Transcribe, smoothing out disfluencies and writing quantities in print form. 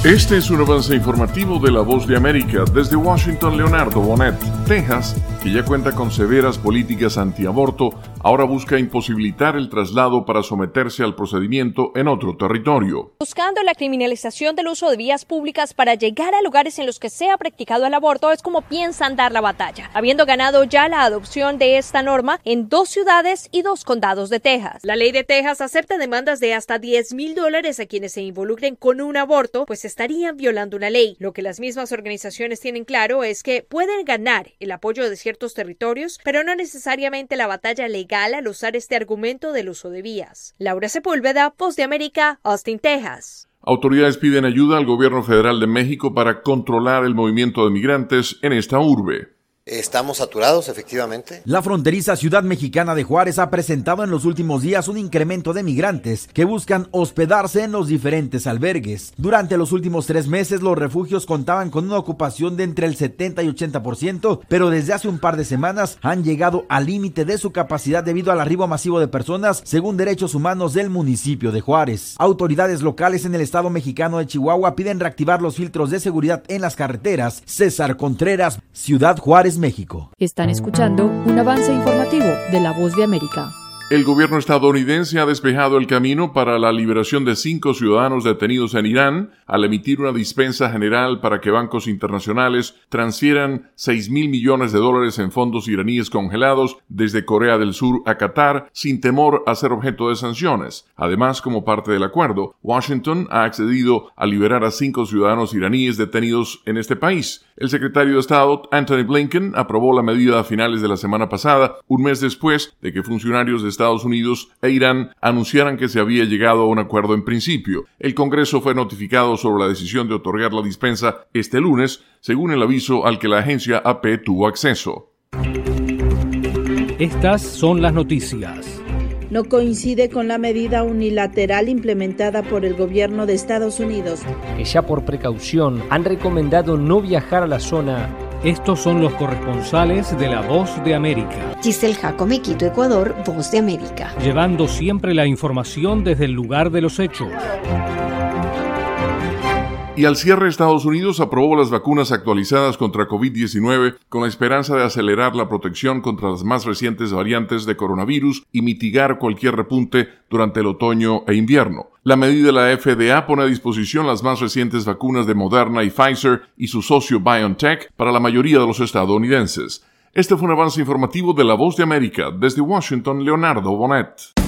Este es un avance informativo de La Voz de América. Desde Washington, Leonardo Bonet. Texas, que ya cuenta con severas políticas antiaborto, ahora busca imposibilitar el traslado para someterse al procedimiento en otro territorio. Buscando la criminalización del uso de vías públicas para llegar a lugares en los que se ha practicado el aborto es como piensan dar la batalla, habiendo ganado ya la adopción de esta norma en 2 ciudades y 2 condados de Texas. La ley de Texas acepta demandas de hasta $10,000 a quienes se involucren con un aborto, pues estarían violando una ley. Lo que las mismas organizaciones tienen claro es que pueden ganar el apoyo de ciertos territorios, pero no necesariamente la batalla legal al usar este argumento del uso de vías. Laura Sepúlveda, Voz de América, Austin, Texas. Autoridades piden ayuda al gobierno federal de México para controlar el movimiento de migrantes en esta urbe. Estamos saturados, efectivamente. La fronteriza ciudad mexicana de Juárez ha presentado en los últimos días un incremento de migrantes que buscan hospedarse en los diferentes albergues. Durante los últimos 3 meses, los refugios contaban con una ocupación de entre el 70 y 80%, pero desde hace un par de semanas han llegado al límite de su capacidad debido al arribo masivo de personas, según Derechos Humanos del municipio de Juárez. Autoridades locales en el estado mexicano de Chihuahua piden reactivar los filtros de seguridad en las carreteras. César Contreras, Ciudad Juárez, México. Están escuchando un avance informativo de La Voz de América. El gobierno estadounidense ha despejado el camino para la liberación de 5 ciudadanos detenidos en Irán al emitir una dispensa general para que bancos internacionales transfieran $6,000 millones en fondos iraníes congelados desde Corea del Sur a Qatar sin temor a ser objeto de sanciones. Además, como parte del acuerdo, Washington ha accedido a liberar a 5 ciudadanos iraníes detenidos en este país. El secretario de Estado, Antony Blinken, aprobó la medida a finales de la semana pasada, un mes después de que funcionarios de Estados Unidos e Irán anunciaran que se había llegado a un acuerdo en principio. El Congreso fue notificado sobre la decisión de otorgar la dispensa este lunes, según el aviso al que la agencia AP tuvo acceso. Estas son las noticias. No coincide con la medida unilateral implementada por el gobierno de Estados Unidos, que ya por precaución han recomendado no viajar a la zona. Estos son los corresponsales de La Voz de América. Giselle Jacome, Quito, Ecuador, Voz de América. Llevando siempre la información desde el lugar de los hechos. Y al cierre, Estados Unidos aprobó las vacunas actualizadas contra COVID-19 con la esperanza de acelerar la protección contra las más recientes variantes de coronavirus y mitigar cualquier repunte durante el otoño e invierno. La medida de la FDA pone a disposición las más recientes vacunas de Moderna y Pfizer y su socio BioNTech para la mayoría de los estadounidenses. Este fue un avance informativo de La Voz de América. Desde Washington, Leonardo Bonet.